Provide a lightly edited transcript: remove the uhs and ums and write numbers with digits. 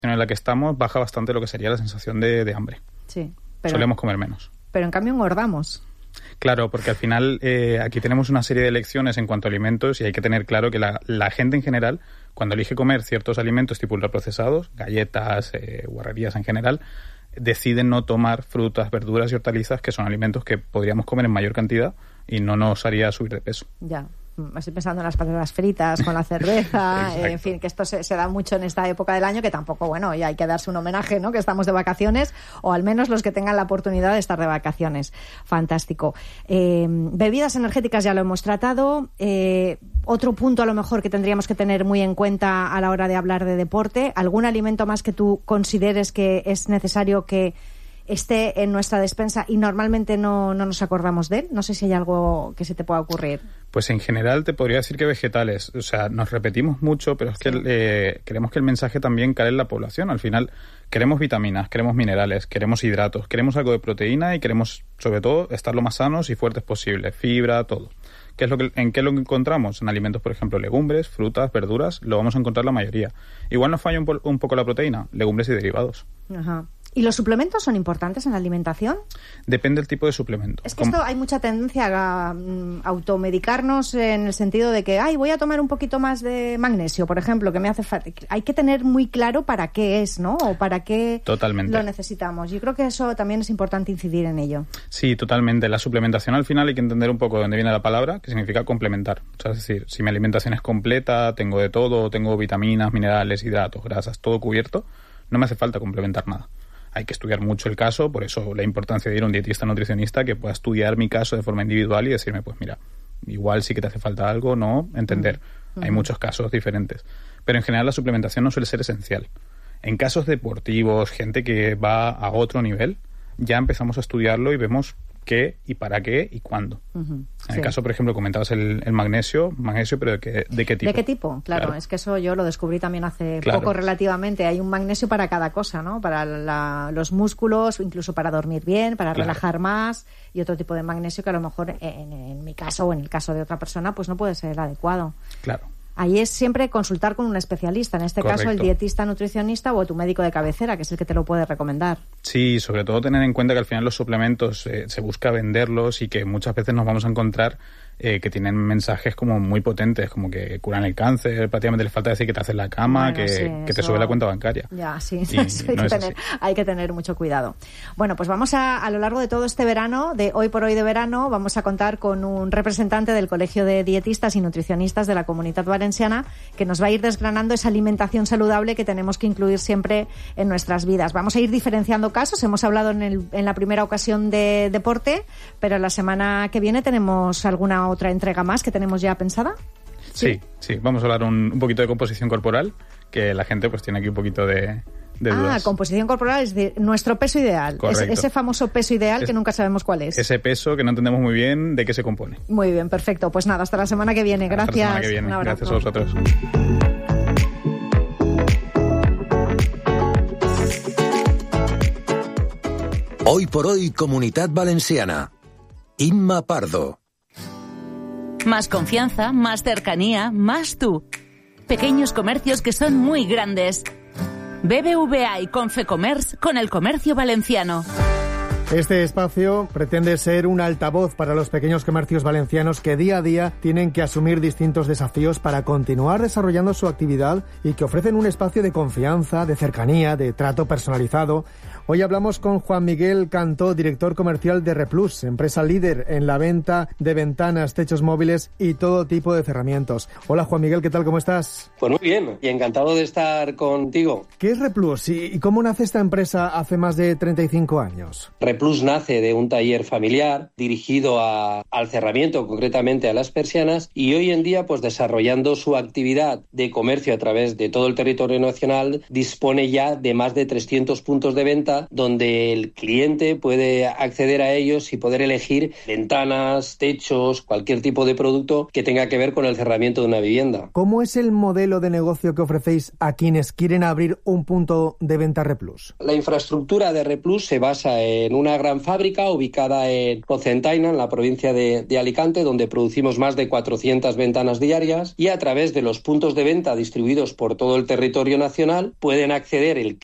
en la que estamos baja bastante lo que sería la sensación de hambre. Sí, solemos comer menos. Pero en cambio engordamos. Claro, porque al final aquí tenemos una serie de elecciones en cuanto a alimentos y hay que tener claro que la gente en general, cuando elige comer ciertos alimentos tipo ultraprocesados, galletas, guarrerías en general, deciden no tomar frutas, verduras y hortalizas, que son alimentos que podríamos comer en mayor cantidad y no nos haría subir de peso. Ya. Estoy pensando en las patatas fritas con la cerveza, en fin, que esto se da mucho en esta época del año, que tampoco, bueno, ya hay que darse un homenaje, ¿no? Que estamos de vacaciones, o al menos los que tengan la oportunidad de estar de vacaciones. Fantástico. Bebidas energéticas ya lo hemos tratado. Otro punto a lo mejor que tendríamos que tener muy en cuenta a la hora de hablar de deporte, ¿algún alimento más que tú consideres que es necesario que esté en nuestra despensa y normalmente no nos acordamos de él? No sé si hay algo que se te pueda ocurrir. Pues en general te podría decir que vegetales. O sea, nos repetimos mucho, pero es que queremos que el mensaje también cale en la población. Al final queremos vitaminas, queremos minerales, queremos hidratos, queremos algo de proteína y queremos, sobre todo, estar lo más sanos y fuertes posible. Fibra, todo. ¿En qué es lo que encontramos? En alimentos, por ejemplo, legumbres, frutas, verduras, lo vamos a encontrar la mayoría. Igual nos falla un poco la proteína, legumbres y derivados. Ajá. ¿Y los suplementos son importantes en la alimentación? Depende del tipo de suplemento. Es que esto hay mucha tendencia a automedicarnos en el sentido de que, voy a tomar un poquito más de magnesio, por ejemplo, que me hace falta. Hay que tener muy claro para qué es, ¿no? O para qué totalmente lo necesitamos. Yo creo que eso también es importante incidir en ello. Sí, totalmente. La suplementación al final hay que entender un poco de dónde viene la palabra, que significa complementar. O sea, es decir, si mi alimentación es completa, tengo de todo, tengo vitaminas, minerales, hidratos, grasas, todo cubierto, no me hace falta complementar nada. Hay que estudiar mucho el caso, por eso la importancia de ir a un dietista nutricionista que pueda estudiar mi caso de forma individual y decirme, pues mira, igual sí que te hace falta algo, no, entender. Hay muchos casos diferentes. Pero en general la suplementación no suele ser esencial. En casos deportivos, gente que va a otro nivel, ya empezamos a estudiarlo y vemos qué y para qué y cuándo. En el caso, por ejemplo, comentabas el magnesio, pero ¿de qué tipo? ¿De qué tipo? Claro, es que eso yo lo descubrí también hace poco relativamente. Hay un magnesio para cada cosa, ¿no? Para los músculos, incluso para dormir bien, para relajar más, y otro tipo de magnesio que a lo mejor en mi caso o en el caso de otra persona pues no puede ser el adecuado. Claro. Ahí es siempre consultar con un especialista, en este caso el dietista nutricionista o tu médico de cabecera, que es el que te lo puede recomendar. Sí, sobre todo tener en cuenta que al final los suplementos se busca venderlos y que muchas veces nos vamos a encontrar que tienen mensajes como muy potentes, como que curan el cáncer, prácticamente les falta decir que te hacen la cama, que te sube la cuenta bancaria. Ya, sí, hay que tener mucho cuidado. Bueno, pues vamos a lo largo de todo este verano, de hoy por hoy de verano, vamos a contar con un representante del Colegio de Dietistas y Nutricionistas de la Comunitat Valenciana que nos va a ir desgranando esa alimentación saludable que tenemos que incluir siempre en nuestras vidas. Vamos a ir diferenciando casos. Hemos hablado en la primera ocasión de deporte, pero la semana que viene tenemos alguna otra entrega más que tenemos ya pensada. Sí. Vamos a hablar un poquito de composición corporal, que la gente pues tiene aquí un poquito de dudas. Composición corporal, es decir, nuestro peso ideal. Ese famoso peso ideal que nunca sabemos cuál es. Ese peso que no entendemos muy bien de qué se compone. Muy bien, perfecto. Pues nada, hasta la semana que viene. Gracias. Hasta la semana que viene. Gracias a vosotros. Hoy por hoy, Comunitat Valenciana. Inma Pardo. Más confianza, más cercanía, más tú. Pequeños comercios que son muy grandes. BBVA y Confecommerce con el comercio valenciano. Este espacio pretende ser un altavoz para los pequeños comercios valencianos que día a día tienen que asumir distintos desafíos para continuar desarrollando su actividad y que ofrecen un espacio de confianza, de cercanía, de trato personalizado. Hoy hablamos con Juan Miguel Cantó, director comercial de Replus, empresa líder en la venta de ventanas, techos móviles y todo tipo de cerramientos. Hola Juan Miguel, ¿qué tal? ¿Cómo estás? Pues muy bien y encantado de estar contigo. ¿Qué es Replus y cómo nace esta empresa hace más de 35 años? Replus nace de un taller familiar dirigido al cerramiento, concretamente a las persianas, y hoy en día, pues desarrollando su actividad de comercio a través de todo el territorio nacional, dispone ya de más de 300 puntos de venta vivienda, donde el cliente puede acceder a ellos y poder elegir ventanas, techos, cualquier tipo de producto que tenga que ver con el cerramiento de una vivienda. ¿Cómo es el modelo de negocio que ofrecéis a quienes quieren abrir un punto de venta Replus? La infraestructura de Replus se basa en una gran fábrica ubicada en Cocentaina, en la provincia de Alicante, donde producimos más de 400 ventanas diarias, y a través de los puntos de venta distribuidos por todo el territorio nacional pueden acceder el